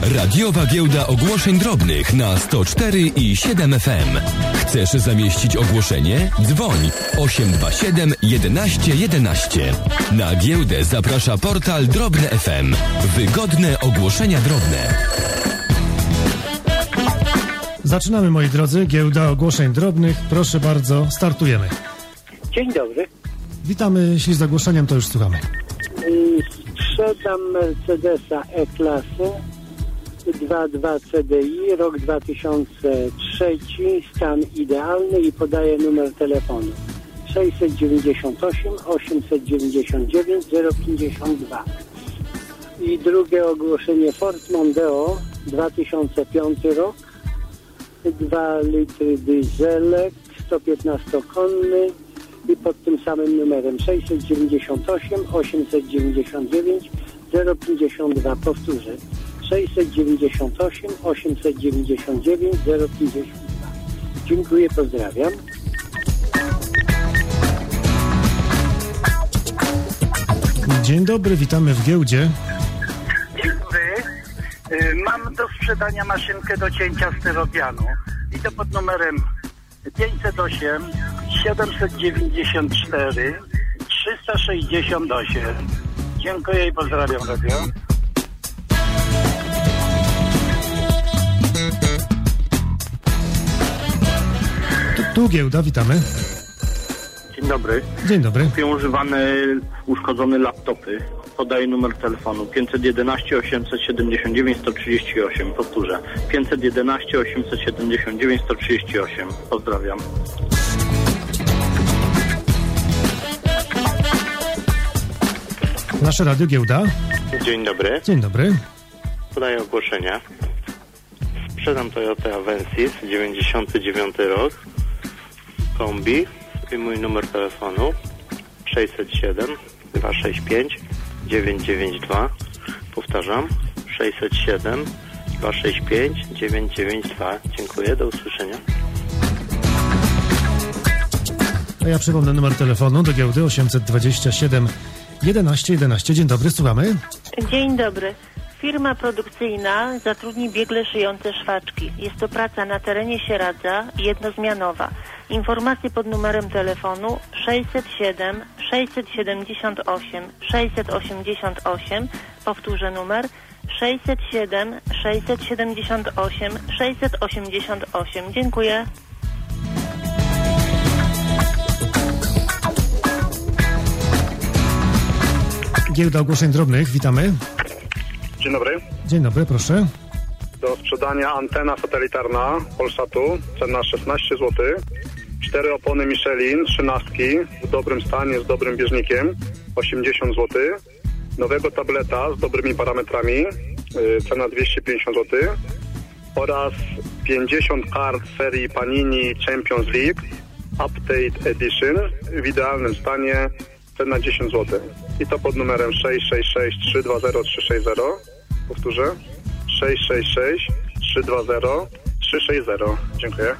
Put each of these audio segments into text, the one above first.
Radiowa Giełda Ogłoszeń Drobnych na 104 i 7 FM. Chcesz zamieścić ogłoszenie? Dzwoń 827 11 11. Na giełdę zaprasza portal Drobne FM. Wygodne ogłoszenia drobne. Zaczynamy, moi drodzy, Giełda Ogłoszeń Drobnych. Proszę bardzo, startujemy. Dzień dobry. Witamy, jeśli z ogłoszeniem, to już słuchamy. Sprzedam Mercedesa E-klasy 2.2 CDI, rok 2003, stan idealny i podaję numer telefonu 698 899 052. I drugie ogłoszenie Ford Mondeo 2005 rok, 2 litry dieselek, 115-konny i pod tym samym numerem 698 899 052. Powtórzę 698 899 052. Dziękuję, pozdrawiam. Dzień dobry, witamy w giełdzie. Dzień dobry. Mam do sprzedania maszynkę do cięcia styropianu i to pod numerem 508 794 368. Dziękuję i pozdrawiam radio. Tu giełda, witamy. Dzień dobry. Dzień dobry. Kupię używane, uszkodzone laptopy. Podaję numer telefonu 511 879 138. Powtórzę 511 879 138. Pozdrawiam. Nasze radio Giełda. Dzień dobry. Dzień dobry. Podaję ogłoszenia. Sprzedam Toyota Avensis, 99 rok. Kombi. I mój numer telefonu 607 265 992. Powtarzam 607 265 992. Dziękuję, do usłyszenia. A ja przypomnę numer telefonu do giełdy 827 11 11. Dzień dobry, słuchamy. Dzień dobry. Firma produkcyjna zatrudni biegle szyjące szwaczki. Jest to praca na terenie Sieradza, jednozmianowa. Informacje pod numerem telefonu 607 678 688. Powtórzę numer 607 678 688. Dziękuję. Giełda Ogłoszeń Drobnych, witamy. Dzień dobry. Dzień dobry, proszę. Do sprzedania antena satelitarna Polsatu, cena 16 zł. 4 opony Michelin, 13 w dobrym stanie, z dobrym bieżnikiem, 80 zł. Nowego tableta z dobrymi parametrami, cena 250 zł. Oraz 50 kart serii Panini Champions League Update Edition w idealnym stanie, cena 10 zł. I to pod numerem 666 320 360. Powtórzę. 666 320 360. Dziękuję.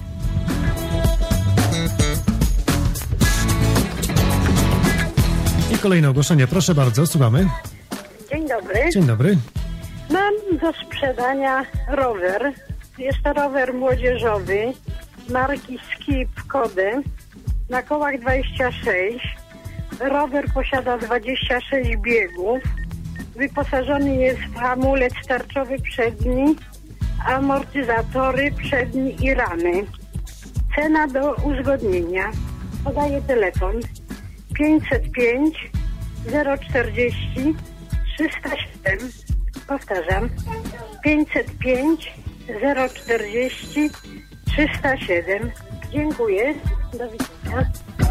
I kolejne ogłoszenie, proszę bardzo, słuchamy. Dzień dobry. Dzień dobry. Mam do sprzedania rower. Jest to rower młodzieżowy marki Skip Kody na kołach 26. Rower posiada 26 biegów. Wyposażony jest w hamulec tarczowy przedni, amortyzatory przedni i ramy. Cena do uzgodnienia. Podaję telefon 505 040 307. Powtarzam 505 040 307. Dziękuję. Do widzenia.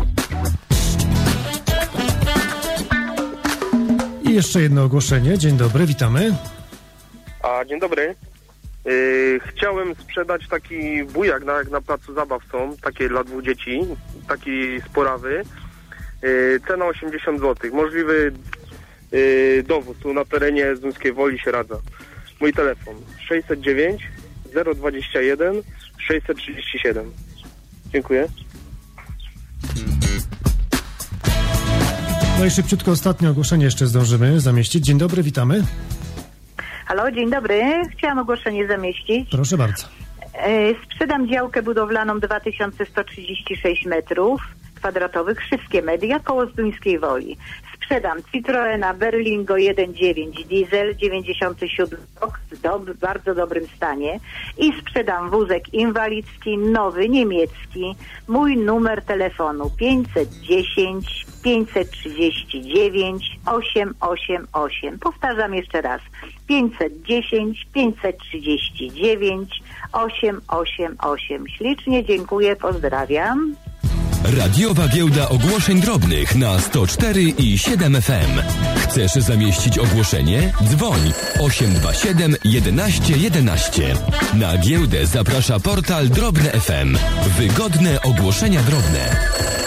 I jeszcze jedno ogłoszenie. Dzień dobry, witamy. Dzień dobry. Chciałem sprzedać taki bujak, jak na placu zabaw są, takie dla 2 dzieci, taki sporawy. Cena 80 zł. Możliwy dowóz tu na terenie Zduńskiej Woli Sieradza. Mój telefon 609 021 637. Dziękuję. No i szybciutko ostatnie ogłoszenie jeszcze zdążymy zamieścić. Dzień dobry, witamy. Halo, dzień dobry. Chciałam ogłoszenie zamieścić. Proszę bardzo. Sprzedam działkę budowlaną 2136 metrów kwadratowych, wszystkie media, koło Zduńskiej Woli. Sprzedam Citroena Berlingo 1.9 diesel, 97 rok, w bardzo dobrym stanie. I sprzedam wózek inwalidzki, nowy, niemiecki. Mój numer telefonu 510 539 888. Powtarzam jeszcze raz. 510 539 888. Ślicznie dziękuję, pozdrawiam. Radiowa Giełda Ogłoszeń Drobnych na 104 i 7 FM. Chcesz zamieścić ogłoszenie? Dzwoń 827 11 11. Na giełdę zaprasza portal Drobne FM. Wygodne ogłoszenia drobne.